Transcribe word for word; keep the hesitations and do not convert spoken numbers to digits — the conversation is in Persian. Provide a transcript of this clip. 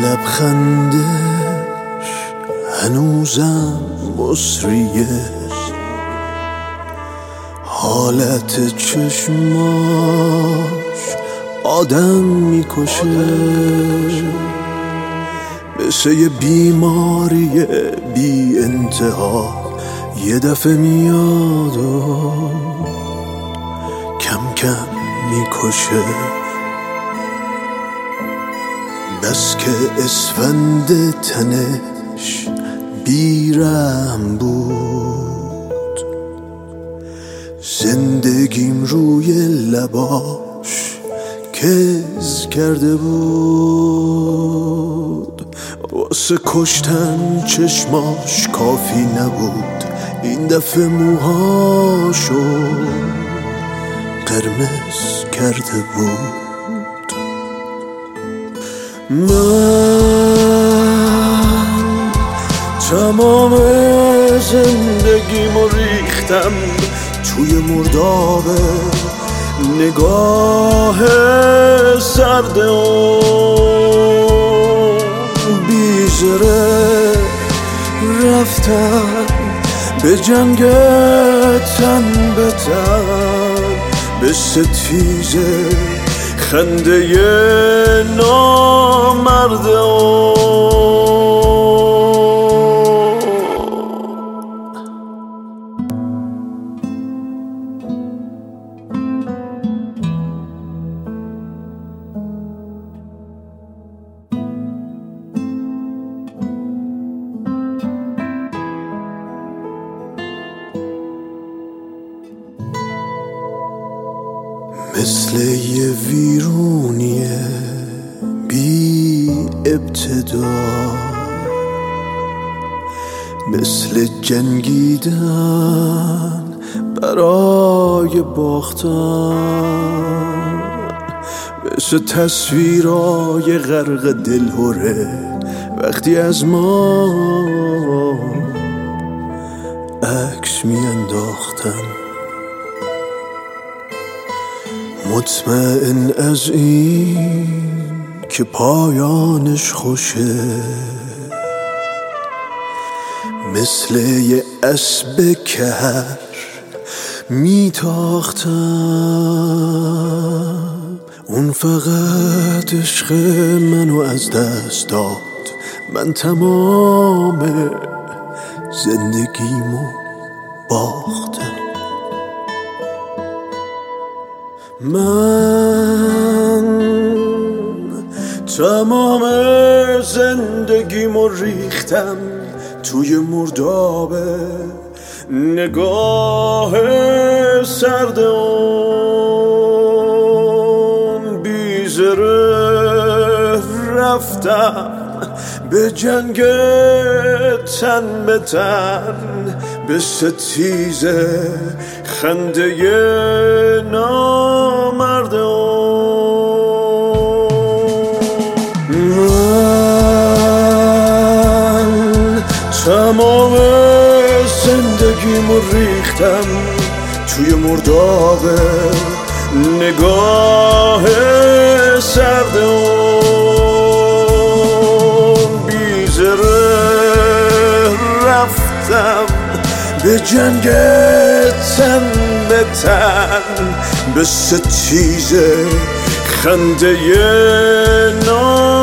لبخندش هنوزم مصریه، حالت چشماش آدم میکشه، مثل یه بیماری بی انتها یه دفعه میاد و کم کم میکشه. بس که اسفند تنش بیرم بود، زندگیم روی لباش کز کرده بود. واسه کشتن چشماش کافی نبود، این دفعه موهاشو قرمز کرده بود. من تمام زندگیمو ریختم توی مرداب نگاه سرد و بیزره، رفتم به جنگ تن به تن، به ستیزه خنده نامرده و مثل یه ویرونیه بی ابتدا، مثل جنگیدن برای باختن، مثل تصویرای غرق دلهوره وقتی از ما عکس میانداختن. مطمئن از این که پایانش خوشه، مثل یه اسب کهر میتاختم. اون فقط عشق منو از دست داد، من تمام زندگیمو باختم. من تمام زندگیمو ریختم توی مرداب نگاه سرد اون بیزره، رفتم به جنگ تن به تن، به ستیزه خنده نامرد من تمام زندگیمو ریختم توی مرداب نگاه سرد اون بیزره، رفتم به جنگ تن به تن، به ستیزه خنده نام